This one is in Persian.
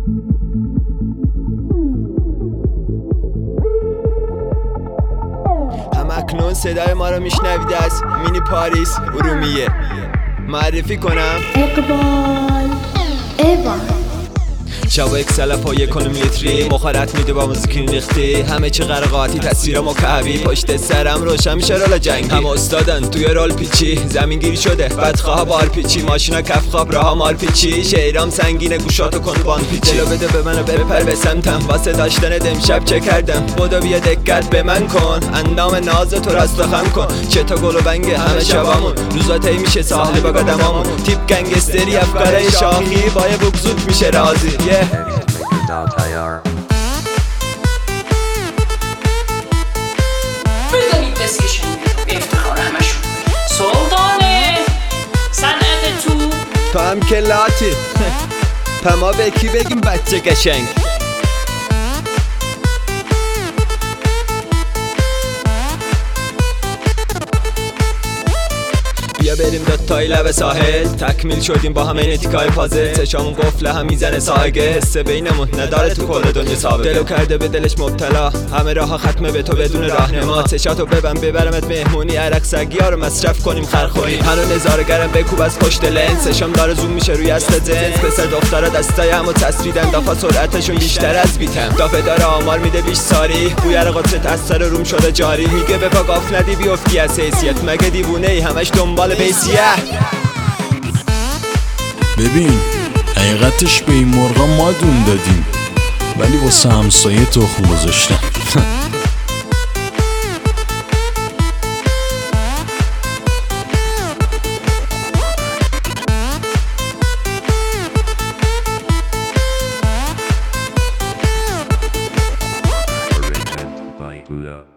همکنون صدای ما رو میشنوید از مینی پاریس ارومیه. معرفی کنم اقبال ایوان شبا یک سلف و یک کنم لیتری مخارت میده با موزیک ریختی، همه چی غرقاتی تصویر مکعبی، پشت سرم روشن میشه رول جنگی، هم استادن توی رول پیچی، زمین گیری شده بدخواه بار پیچی، ماشینا کف خواب راه مال پیچی، شعرام سنگینه گوشاتو کن بان پیچی، دلو بده به منو بپر به سمتم، واسه داشتن دمشب چه کردم، بودو بیا دقت به من کن، اندام ناز تو راست خم کن، چه تا گل و بنگ همه شبامون، روزاتی میشه ساحل با قدمامون، تیپ گنگستری افکاره شاخی با یه بگزود میشه رازی. بزنید دستکشن به افتخار همشون. سلطانه صنعت تو هم که لاتی پما به کی بگیم بچه قشنگ؟ بیا بریم دوتایی لب ساحل، تکمیل شدیم با همه این تیکای پازل، چشامون قفله هم میزنه ساگه، حسه بینمون نداره تو کل دنیا ثابته، دلو کرده به دلش مبتلا، همه راه ختمه به تو بدون راهنما، چشاتو ببرمت مهمونی، عرق سگیا رو مصرف کنیم خرخوری، هنو نظاره‌گرم بکوب از پشت لنز، چشام داره زوم میشه روی اصل جنس، پسر دخترا دستای همو تصویدن، دافا سرعتشون بیشتر از بیتم، دافه داره آمار میده بیش ساری، بوی قطرت از سر روم شده جاری، میگه به پا گاف ندی بیفتی از حیثیت، مگه دیوونه ای همش دنبال بیسیه. ببین حقیقتش به این مرغا ما دون دادیم ولی واسه همسایه تخم گذاشتن. Buddha.